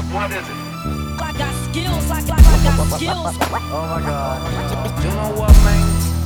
What is it? I got skills, I got skills. Oh my god. You know what, man?